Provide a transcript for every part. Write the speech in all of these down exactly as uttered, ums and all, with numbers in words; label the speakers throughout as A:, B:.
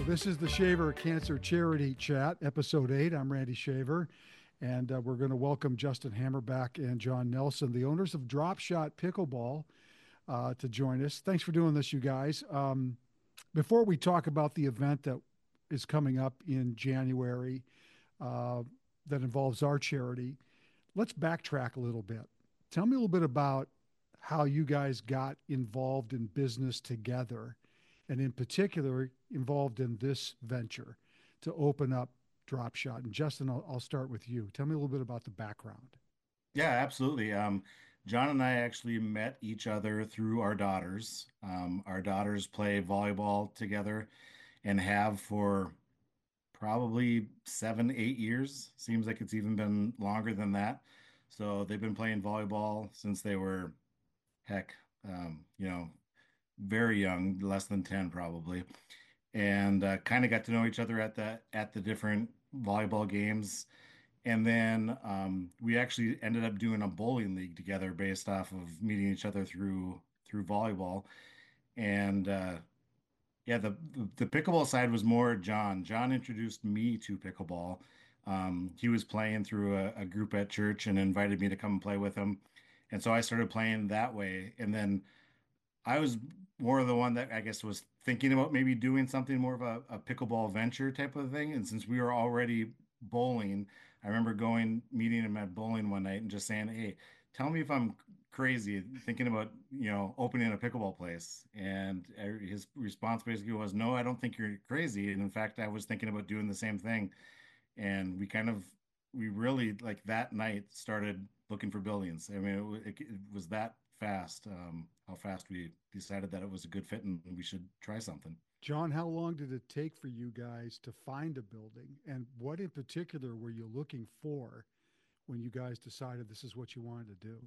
A: Well, this is the Shaver Cancer Charity Chat, episode eight. I'm Randy Shaver, and uh, we're going to welcome Justin Hammerback and John Nelson, the owners of Drop Shot Pickleball, uh, to join us. Thanks for doing this, you guys. Um, before we talk about the event that is coming up in January uh, that involves our charity, let's backtrack a little bit. Tell me a little bit about how you guys got involved in business together, and in particular, involved in this venture to open up Drop Shot. And Justin, I'll, I'll start with you. Tell me a little bit about the background.
B: Yeah, absolutely. Um, John and I actually met each other through our daughters. Um, our daughters play volleyball together and have for probably seven, eight years. Seems like it's even been longer than that. So they've been playing volleyball since they were, heck, um, you know, very young, less than ten probably, and uh, kind of got to know each other at the at the different volleyball games. And then um, we actually ended up doing a bowling league together based off of meeting each other through through volleyball. And uh, yeah, the, the the pickleball side was more John. John introduced me to pickleball. Um, he was playing through a, a group at church and invited me to come and play with him. And so I started playing that way. And then I was more of the one that I guess was thinking about maybe doing something more of a, a pickleball venture type of thing. And since we were already bowling, I remember going, meeting him at bowling one night and just saying, "Hey, tell me if I'm crazy thinking about, you know, opening a pickleball place." And uh, his response basically was, "No, I don't think you're crazy. And in fact, I was thinking about doing the same thing." And we kind of, we really like that night started looking for buildings. I mean, it, wa- it, it was that fast, um, how fast we decided that it was a good fit and we should try something.
A: John, how long did it take for you guys to find a building? And what in particular were you looking for when you guys decided this is what you wanted to do?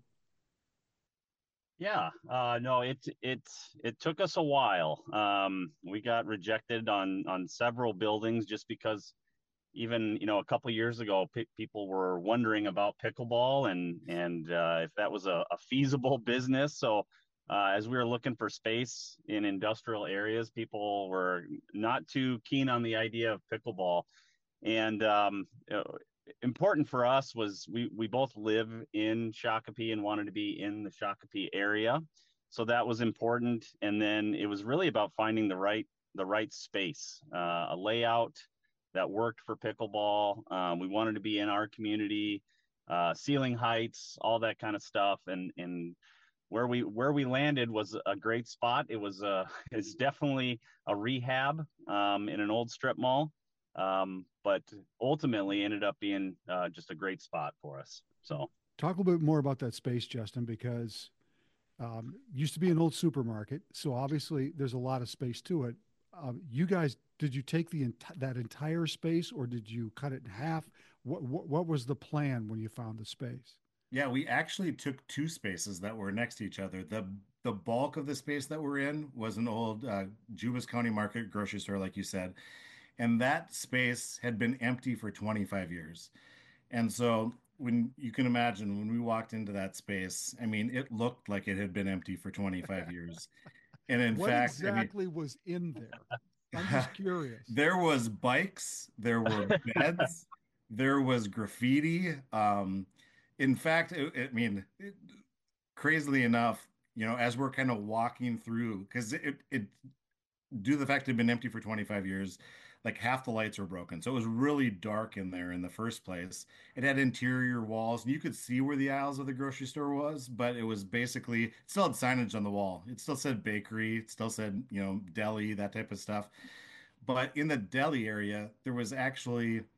C: Yeah, uh, no, it it it took us a while. Um, we got rejected on on several buildings just because even you know a couple years ago, pe people were wondering about pickleball and and uh, if that was a, a feasible business. So uh, as we were looking for space in industrial areas, people were not too keen on the idea of pickleball. And um, uh, important for us was we we both live in Shakopee and wanted to be in the Shakopee area, so that was important. And then it was really about finding the right the right space, uh, a layout that worked for pickleball. Um, we wanted to be in our community, uh, ceiling heights, all that kind of stuff, and and where we where we landed was a great spot. It was a it's definitely a rehab um, in an old strip mall, um, but ultimately ended up being uh, just a great spot for us. So
A: Talk a little bit more about that space, Justin, because um, it used to be an old supermarket, so obviously there's a lot of space to it. Um, you guys, did you take the enti- that entire space, or did you cut it in half? What, what what was the plan when you found the space?
B: Yeah, we actually took two spaces that were next to each other. The the bulk of the space that we're in was an old uh, Jubas County Market grocery store, like you said, and that space had been empty for twenty-five years. And so when you can imagine when we walked into that space, I mean, it looked like it had been empty for twenty-five years. And in
A: What
B: fact, I mean,
A: exactly was in there? I'm just curious.
B: there was bikes, there were beds, there was graffiti. Um, in fact, it, I mean, it, crazily enough, you know, as we're kind of walking through, because it, it due to the fact it had been empty for twenty-five years, like half the lights were broken. So it was really dark in there in the first place. It had interior walls, and you could see where the aisles of the grocery store was, but it was basically, it still had signage on the wall. It still said bakery, it still said, you know, deli, that type of stuff. But in the deli area, there was actually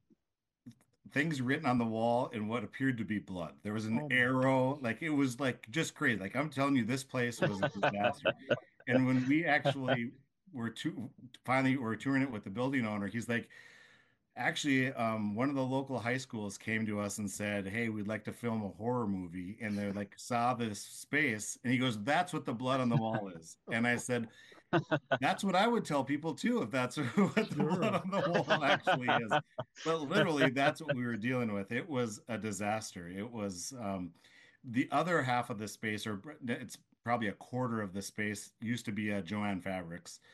B: things written on the wall in what appeared to be blood. There was an
A: Oh my
B: arrow,
A: gosh.
B: like it was like just crazy. Like I'm telling you, this place was a disaster. And when we actually were to finally were touring it with the building owner, he's like, actually, um, one of the local high schools came to us and said, "Hey, we'd like to film a horror movie." And they're like, saw this space, and he goes, "That's what the blood on the wall is." And I said, that's what I would tell people too, if that's what the blood
A: Sure.
B: on the wall actually is. But literally, that's what we were dealing with. It was a disaster. It was um, the other half of the space, or it's probably a quarter of the space, used to be a Joanne Fabrics.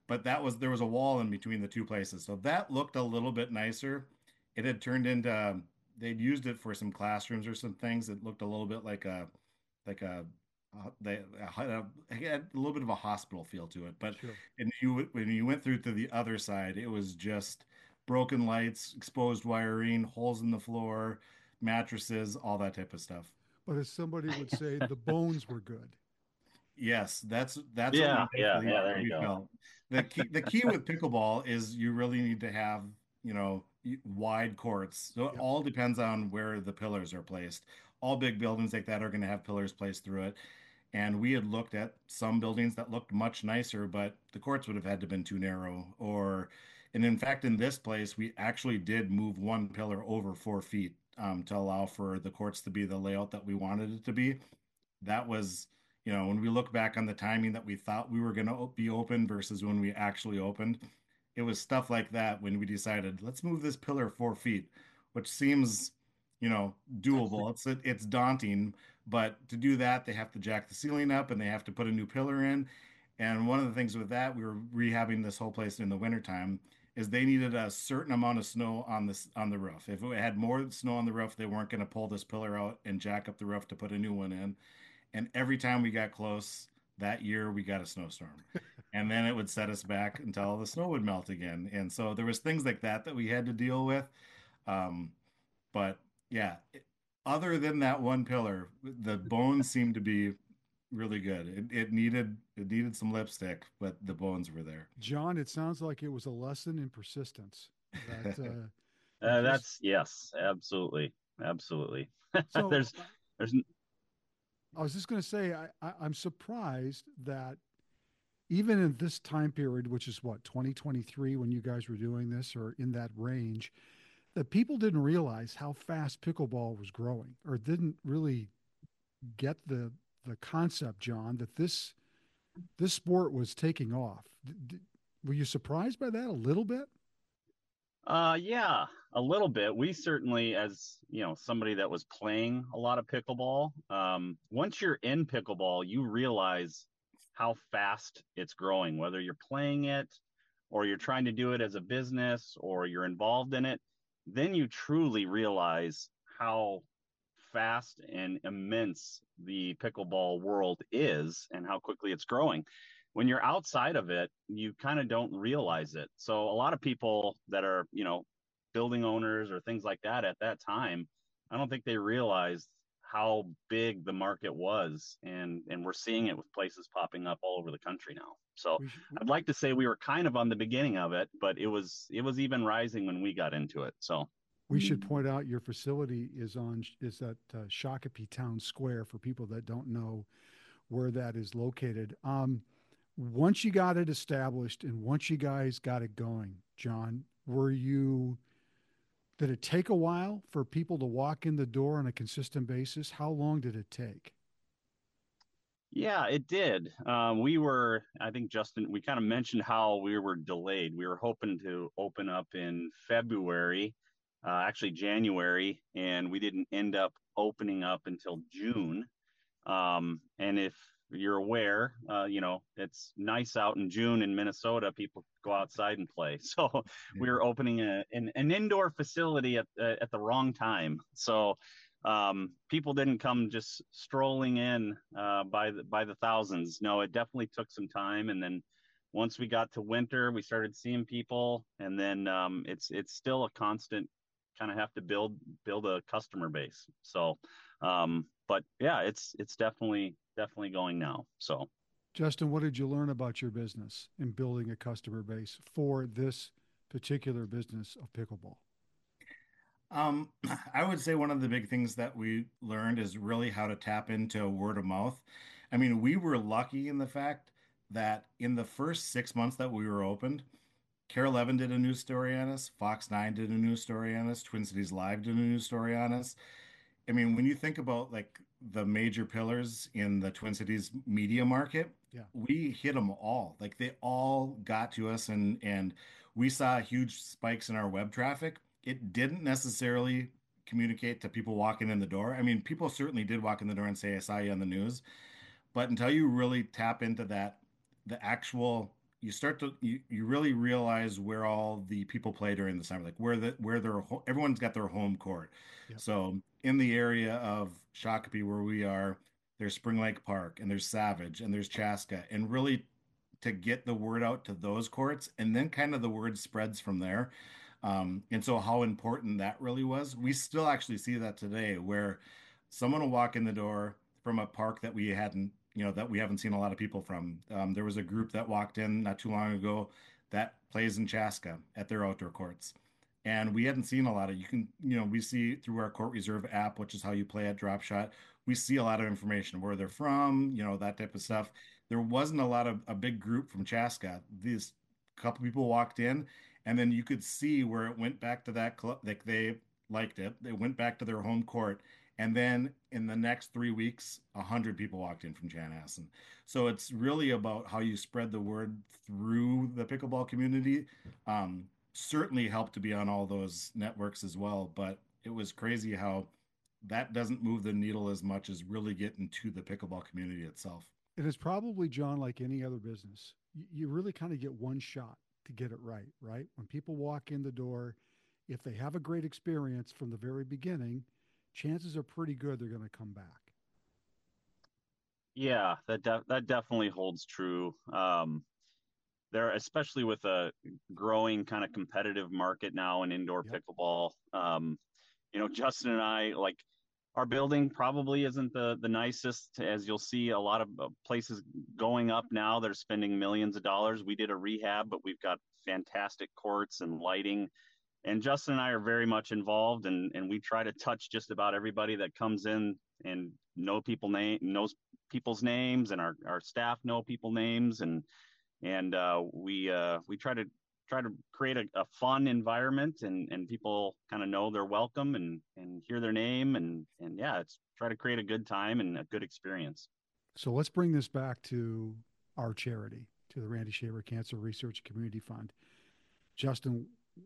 B: but that was there was a wall in between the two places. So that looked a little bit nicer. It had turned into they'd used it for some classrooms or some things. It looked a little bit like a like a uh, they had a, it had a little bit of a hospital feel to it. But
A: Sure.
B: and you when you went through to the other side, it was just broken lights, exposed wiring, holes in the floor, mattresses, all that type of stuff.
A: But as somebody would say, the bones were good.
B: Yes, that's that's what we
C: Yeah, yeah,
B: definitely
C: yeah. There you
B: we
C: go.
B: felt. The key the key with pickleball is you really need to have, you know, y- wide courts. So it
A: Yep.
B: all depends on where the pillars are placed. All big buildings like that are going to have pillars placed through it. And we had looked at some buildings that looked much nicer, but the courts would have had to been too narrow. Or, and in fact, in this place, we actually did move one pillar over four feet um, to allow for the courts to be the layout that we wanted it to be. That was, you know, when we look back on the timing that we thought we were going to be open versus when we actually opened, it was stuff like that when we decided, let's move this pillar four feet, which seems, you know, doable. It's it's daunting, but to do that, they have to jack the ceiling up and they have to put a new pillar in. And one of the things with that, we were rehabbing this whole place in the wintertime, is they needed a certain amount of snow on this on the roof. If it had more snow on the roof, they weren't going to pull this pillar out and jack up the roof to put a new one in. And every time we got close that year, we got a snowstorm. And then it would set us back until the snow would melt again. And so there was things like that that we had to deal with. Um, but yeah, it- other than that one pillar, the bones seemed to be really good. It, it needed it needed some lipstick, but the bones were there.
A: John, it sounds like it was a lesson in persistence that uh, you
C: Uh,
A: just
C: that's yes, absolutely, absolutely.
A: so
C: there's,
A: uh,
C: there's,
A: I was just going to say I, I, I'm surprised that even in this time period, which is what twenty twenty-three, when you guys were doing this or in that range, that people didn't realize how fast pickleball was growing or didn't really get the the concept, John, that this this sport was taking off. D- d- were you surprised by that a little bit?
C: uh, yeah, a little bit. We certainly, as you know, somebody that was playing a lot of pickleball, um, once you're in pickleball, you realize how fast it's growing, whether you're playing it or you're trying to do it as a business or you're involved in it, then you truly realize how fast and immense the pickleball world is and how quickly it's growing. When you're outside of it, you kind of don't realize it. So a lot of people that are, you know, building owners or things like that at that time, I don't think they realized how big the market was, and and we're seeing it with places popping up all over the country now. So
A: We sh-
C: I'd like to say we were kind of on the beginning of it, but it was it was even rising when we got into it. So
A: we should point out your facility is on is at uh, Shakopee Town Square for people that don't know where that is located. Um, once you got it established and once you guys got it going, John, were you did it take a while for people to walk in the door on a consistent basis? How long did it take?
C: yeah, it did. Um, we were, I think, Justin, we kind of mentioned how we were delayed. We were hoping to open up in February, uh, actually January, and we didn't end up opening up until June. Um, and if you're aware, uh, you know, it's nice out in June in Minnesota. People go outside and play. So
B: Yeah.
C: we were opening a, an, an indoor facility at, uh, at the wrong time. So um, people didn't come just strolling in uh, by the, by the thousands. No, it definitely took some time. And then once we got to winter, we started seeing people, and then um, it's it's still a constant kind of have to build build a customer base. So, um, but yeah, it's it's definitely definitely going now. So
A: Justin, what did you learn about your business in building a customer base for this particular business of pickleball?
B: Um, I would say one of the big things that we learned is really how to tap into word of mouth. I mean, we were lucky in the fact that in the first six months that we were opened, Care eleven did a news story on us, Fox nine did a news story on us, Twin Cities Live did a news story on us. I mean, when you think about like the major pillars in the Twin Cities media market,
A: Yeah.
B: we hit them all. Like they all got to us, and and we saw huge spikes in our web traffic. It didn't necessarily communicate to people walking in the door. I mean, people certainly did walk in the door and say, "I saw you on the news," but until you really tap into that, the actual you start to you, you really realize where all the people play during the summer, like where the where their ho- everyone's got their home court.
A: Yep.
B: So in the area of Shakopee where we are, there's Spring Lake Park and there's Savage and there's Chaska, and really to get the word out to those courts, and then kind of the word spreads from there. Um, and so how important that really was, we still actually see that today, where someone will walk in the door from a park that we hadn't, you know, that we haven't seen a lot of people from. Um, there was a group that walked in not too long ago that plays in Chaska at their outdoor courts. And we hadn't seen a lot of, you can, you know, we see through our Court Reserve app, which is how you play at Drop Shot, we see a lot of information, where they're from, you know, that type of stuff. There wasn't a lot of a big group from Chaska. These couple people walked in, and then you could see where it went back to that club, like they liked it. They went back to their home court, and then in the next three weeks, a hundred people walked in from Chanhassen. So it's really about how you spread the word through the pickleball community. Um, Certainly helped to be on all those networks as well, but it was crazy how that doesn't move the needle as much as really getting to the pickleball community itself.
A: It is probably, John, like any other business. You, you really kind of get one shot to get it right, right? When people walk in the door, if they have a great experience from the very beginning, chances are pretty good they're going to come back.
C: Yeah, that de- that definitely holds true. Um, there, especially with a growing kind of competitive market now in indoor
A: Yep.
C: pickleball. Um, you know, Justin and I, like, our building probably isn't the the nicest, as you'll see a lot of uh, places going up now. They're spending millions of dollars. We did a rehab, but we've got fantastic courts and lighting. And Justin and I are very much involved, and and we try to touch just about everybody that comes in and know people name knows people's names, and our our staff know people names, and and uh, we uh, we try to try to create a, a fun environment, and and people kind of know they're welcome, and and hear their name, and and yeah, it's try to create a good time and a good experience.
A: So let's bring this back to our charity, to the Randy Shaver Cancer Research Community Fund. Justin,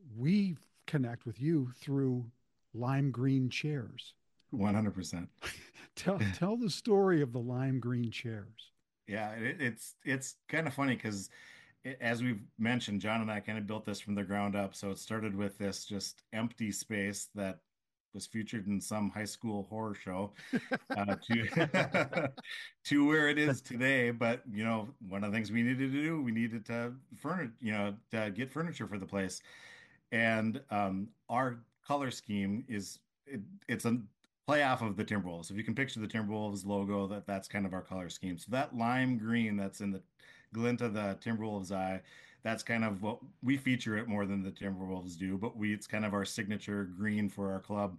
A: we connect with you through lime green chairs.
B: one hundred percent.
A: Tell tell the story of the lime green chairs.
B: Yeah, it, it's it's kind of funny because as we've mentioned, John and I kind of built this from the ground up. So it started with this just empty space that was featured in some high school horror show, uh, to to where it is today. But you know, one of the things we needed to do, we needed to furnish, you know, to get furniture for the place. And um, our color scheme is it, it's a play off of the Timberwolves. If you can picture the Timberwolves logo, that that's kind of our color scheme. So that lime green that's in the glint of the Timberwolves eye, that's kind of what we feature it more than the Timberwolves do. But we it's kind of our signature green for our club.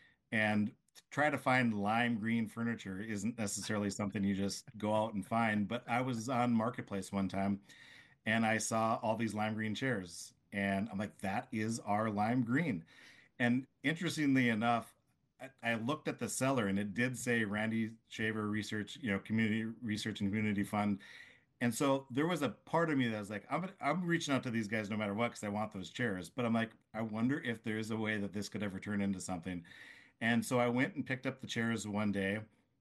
B: And try to find lime green furniture isn't necessarily something you just go out and find. But I was on Marketplace one time and I saw all these lime green chairs. And I'm like, that is our lime green. And interestingly enough, I, I looked at the seller and it did say Randy Shaver Research, you know, Community Research and Community Fund. And so there was a part of me that was like, I'm I'm reaching out to these guys no matter what because I want those chairs. But I'm like, I wonder if there is a way that this could ever turn into something. And so I went and picked up the chairs one day,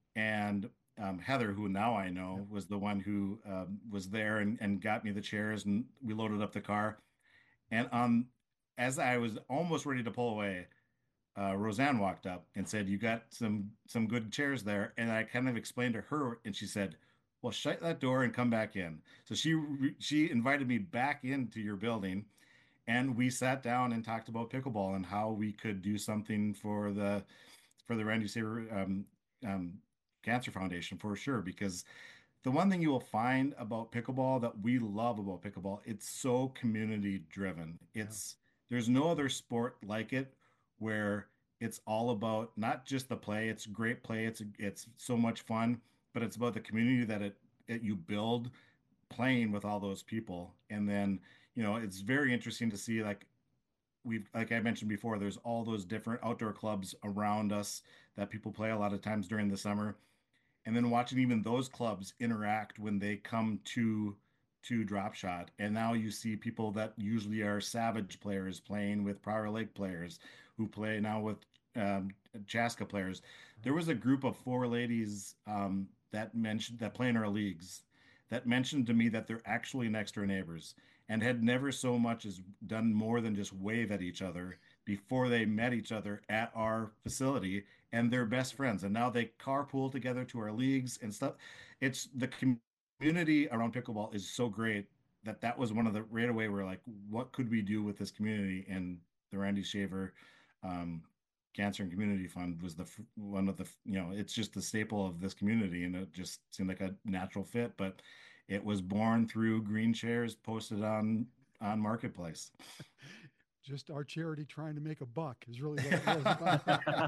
B: and um, Heather, who now I
A: Yep.
B: know, was the one who um, was there and, and got me the chairs, and we loaded up the car. And um, as I was almost ready to pull away, uh, Roseanne walked up and said, "You got some some good chairs there." And I kind of explained to her, and she said, "Well, shut that door and come back in." So she she invited me back into your building, and we sat down and talked about pickleball and how we could do something for the for the Randy Saber um, um, Cancer Foundation for sure. Because the one thing you will find about pickleball that we love about pickleball, it's so community driven.
A: Yeah.
B: It's there's no other sport like it where it's all about not just the play. It's great play. It's it's so much fun, but it's about the community that it, it you build playing with all those people. And then, you know, it's very interesting to see like we've like I mentioned before, there's all those different outdoor clubs around us that people play a lot of times during the summer, and then watching even those clubs interact when they come to to drop shot. And now you see people that usually are Savage players playing with Prior Lake players who play now with um, Chaska players. There
A: Right.
B: was a group of four ladies um, that mentioned that play in our leagues that mentioned to me that they're actually next door neighbors and had never so much as done more than just wave at each other before they met each other at our facility, and they're best friends. And now they carpool together to our leagues and stuff. It's the community around pickleball is so great that that was one of the right away we're like, what could we do with this community? And the Randy Shaver um, Cancer and Community Fund was the one of the, you know, it's just the staple of this community, and it just seemed like a natural fit. But it was born through green chairs posted on on Marketplace.
A: Just our charity trying to make a buck is really what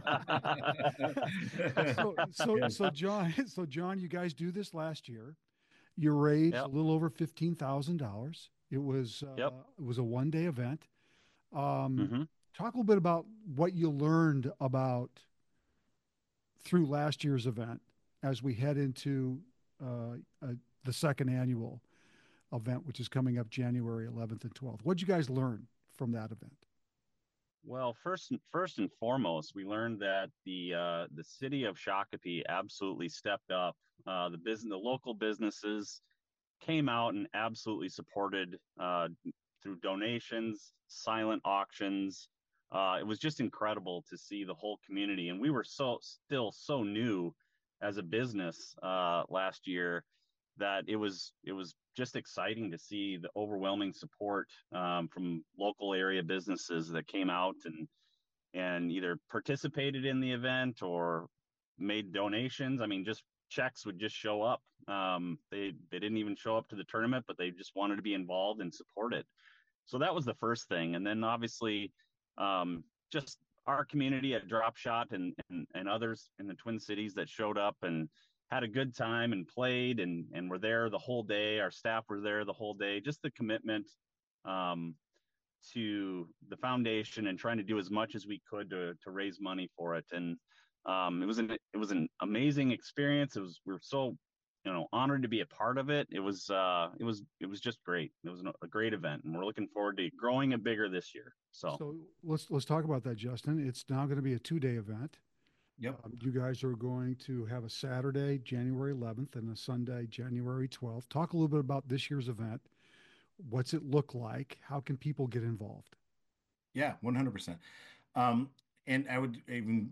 A: it was. so, so,
B: Yeah.
A: so John, so John, you guys do this last year. You raised a
C: Yep.
A: little over fifteen thousand dollars. It was uh,
C: Yep.
A: it was a one day event. Um,
C: Hmm.
A: Talk a little bit about what you learned about through last year's event as we head into uh, uh, the second annual event, which is coming up January eleventh and twelfth. What did you guys learn from that event?
C: Well, first and first and foremost, we learned that the uh, the city of Shakopee absolutely stepped up. Uh, the business, the local businesses came out and absolutely supported uh, through donations, silent auctions. Uh, it was just incredible to see the whole community, and we were so still so new as a business uh, last year that it was it was just exciting to see the overwhelming support um, from local area businesses that came out and and either participated in the event or made donations. I mean, just checks would just show up. Um, they they didn't even show up to the tournament, but they just wanted to be involved and support it. So that was the first thing, and then obviously, um, just our community at Drop Shot and, and and others in the Twin Cities that showed up and had a good time and played and and were there the whole day. Our staff were there the whole day. Just the commitment um, to the foundation and trying to do as much as we could to to raise money for it. And um, it was an it was an amazing experience. It was we were so you know honored to be a part of it. It was uh, it was it was just great. It was a great event, and we're looking forward to growing it bigger this year. So
A: So let's let's talk about that, Justin. It's now going to be a two day event.
B: Yep.
A: Um, you guys are going to have a Saturday, January eleventh, and a Sunday, January twelfth. Talk a little bit about this year's event. What's it look like? How can people get involved?
B: Yeah, one hundred percent. Um, and I would even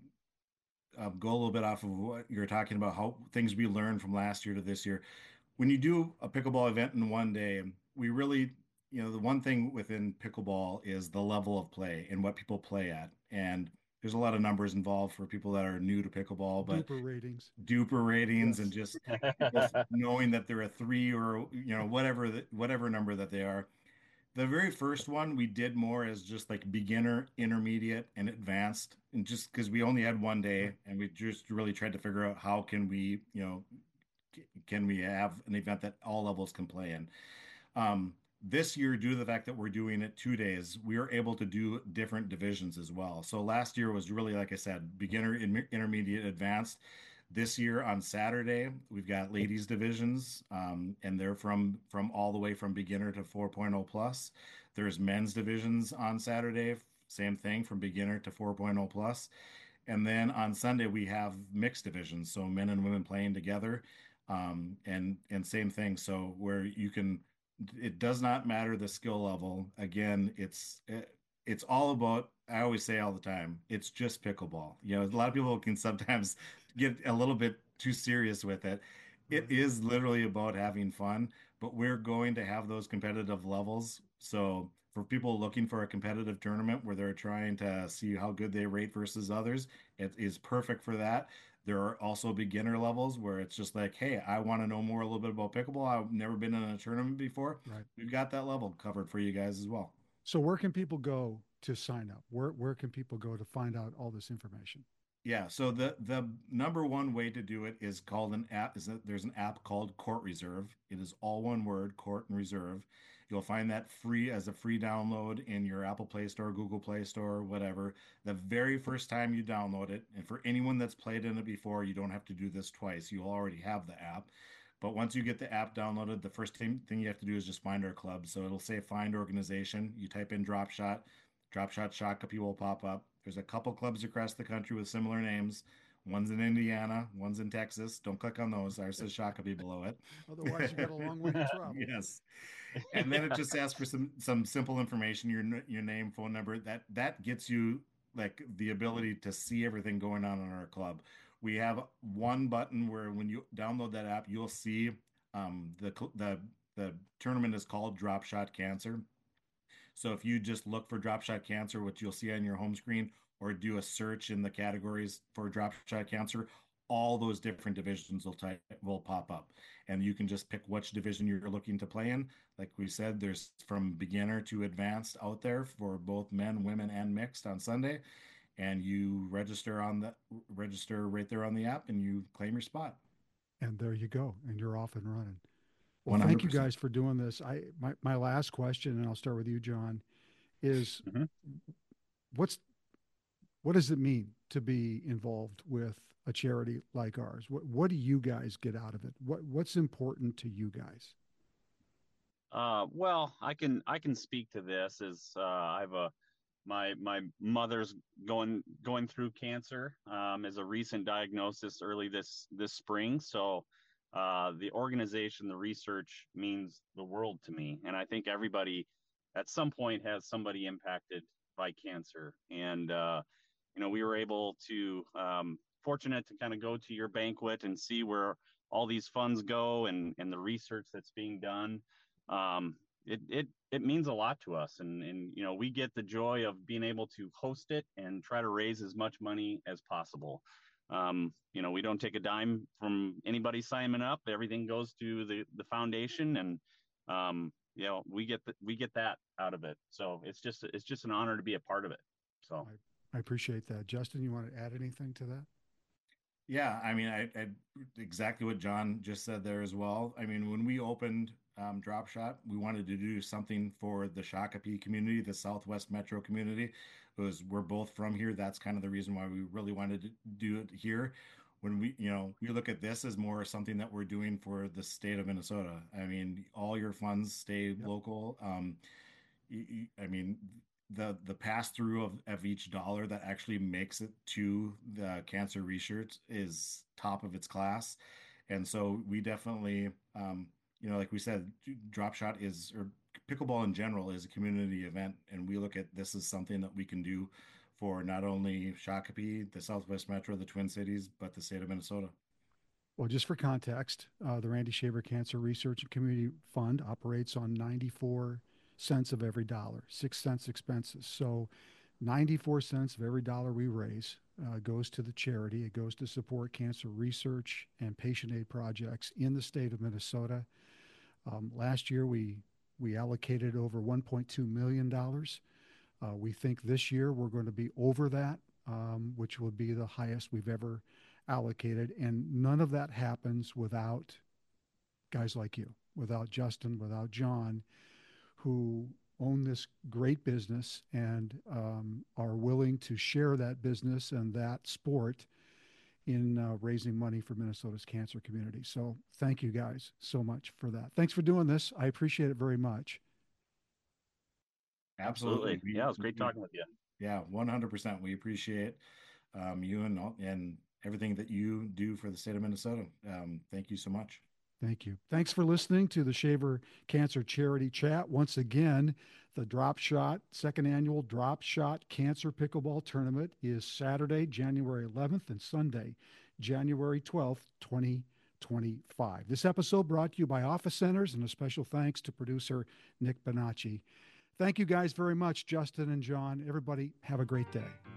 B: uh, go a little bit off of what you're talking about, how things we learned from last year to this year. When you do a pickleball event in one day, we really, you know, the one thing within pickleball is the level of play and what people play at. And there's a lot of numbers involved for people that are new to pickleball, but
A: Duper ratings.
B: duper ratings and
A: Yes.
B: just people knowing that they're a three or, you know, whatever, the, whatever number that they are. The very first one we did more as just like beginner, intermediate, and advanced, and just because we only had one day,
A: Right.
B: and we just really tried to figure out how can we, you know, c- can we have an event that all levels can play in. Um, this year, due to the fact that we're doing it two days, we are able to do different divisions as well. So last year was really, like I said, beginner, in- intermediate, advanced. This year on Saturday, we've got ladies divisions, um, and they're from from all the way from beginner to 4.0 plus. There's men's divisions on Saturday, same thing from beginner to 4.0 plus. And then on Sunday we have mixed divisions, so men and women playing together, um, and and same thing. So where you can, it does not matter the skill level. Again, it's it, it's all about. I always say all the time, it's just pickleball. You know, a lot of people can sometimes get a little bit too serious with it. It
A: Right.
B: is literally about having fun, but we're going to have those competitive levels. So for people looking for a competitive tournament where they're trying to see how good they rate versus others, it is perfect for that. There are also beginner levels where it's just like, hey, I want to know more a little bit about pickleball. I've never been in a tournament before.
A: Right.
B: We've got that level covered for you guys as well.
A: So where can people go to sign up? Where where can people go to find out all this information?
B: Yeah, so the the number one way to do it is called an app. Is that there's an app called Court Reserve. It is all one word, Court and Reserve. You'll find that free as a free download in your Apple Play Store, Google Play Store, whatever. The very first time you download it, and for anyone that's played in it before, you don't have to do this twice. You'll already have the app. But once you get the app downloaded, the first thing, thing you have to do is just find our club. So it'll say find organization. You type in Drop Shot, Drop Shot Shakopee will pop up. There's a couple clubs across the country with similar names. One's in Indiana, one's in Texas. Don't click on those. Ours says Shakopee below it.
A: Otherwise, you got a long way to travel.
B: Yes. And then it just asks for some some simple information, your your name, phone number. That that gets you like the ability to see everything going on in our club. We have one button where when you download that app, you'll see um, the the the tournament is called Drop Shot Cancer. So if you just look for Drop Shot Cancer, what you'll see on your home screen, or do a search in the categories for Drop Shot Cancer, all those different divisions will type will pop up, and you can just pick which division you're looking to play in. Like we said, there's from beginner to advanced out there for both men, women, and mixed on Sunday, and you register on the register right there on the app, and you claim your spot.
A: And there you go, and you're off and running. Well, thank you
B: one hundred percent.
A: guys for doing this. I my, my last question, and I'll start with you, John, is
C: Mhm.
A: what's what does it mean to be involved with a charity like ours? What what do you guys get out of it? What what's important to you guys?
C: Uh, well, I can I can speak to this as uh, I have a my my mother's going going through cancer um, as a recent diagnosis early this this spring. So uh, the organization, the research means the world to me, and I think everybody at some point has somebody impacted by cancer. And uh, you know, we were able to um, fortunate to kind of go to your banquet and see where all these funds go and and the research that's being done. Um, it it it means a lot to us, and and you know, we get the joy of being able to host it and try to raise as much money as possible. Um, you know, we don't take a dime from anybody signing up. Everything goes to the the foundation, and um, you know, we get the, we get that out of it. So it's just it's just an honor to be a part of it. So
A: I, I appreciate that. Justin, you want to add anything to that?
B: Yeah, I mean, I, I exactly what John just said there as well. I mean, when we opened um, Drop Shot, we wanted to do something for the Shakopee community, the Southwest Metro community. It was we're both from here. That's kind of the reason why we really wanted to do it here. When we, you know, we look at this as more something that we're doing for the state of Minnesota. I mean, all your funds stay
A: Yep.
B: local. Um, I mean, the the pass through of, of each dollar that actually makes it to the cancer research is top of its class. And so we definitely, um, you know, like we said, Drop Shot is, or pickleball in general is a community event. And we look at this as something that we can do for not only Shakopee, the Southwest Metro, the Twin Cities, but the state of Minnesota.
A: Well, just for context, uh, the Randy Shaver Cancer Research and Community Fund operates on ninety-four cents of every dollar, six cents expenses. So ninety-four cents of every dollar we raise uh, goes to the charity. It goes to support cancer research and patient aid projects in the state of Minnesota. Um, last year, we we allocated over one point two million dollars. Uh, we think this year we're going to be over that, um, which will be the highest we've ever allocated. And none of that happens without guys like you, without Justin, without John, who own this great business and um, are willing to share that business and that sport in uh, raising money for Minnesota's cancer community. So thank you guys so much for that. Thanks for doing this. I appreciate it very much.
B: Absolutely.
C: absolutely,
B: We,
C: yeah, it was great
B: we
C: talking with you.
B: yeah, one hundred percent. We appreciate um, you and all, and everything that you do for the state of Minnesota. Um, thank you so much.
A: Thank you. Thanks for listening to the Shaver Cancer Charity Chat. Once again, the Drop Shot, second annual Drop Shot Cancer Pickleball Tournament is Saturday, January eleventh and Sunday, January twelfth, twenty twenty-five. This episode brought to you by Office Centers, and a special thanks to producer Nick Bonacci. Thank you guys very much, Justin and John. Everybody, have a great day.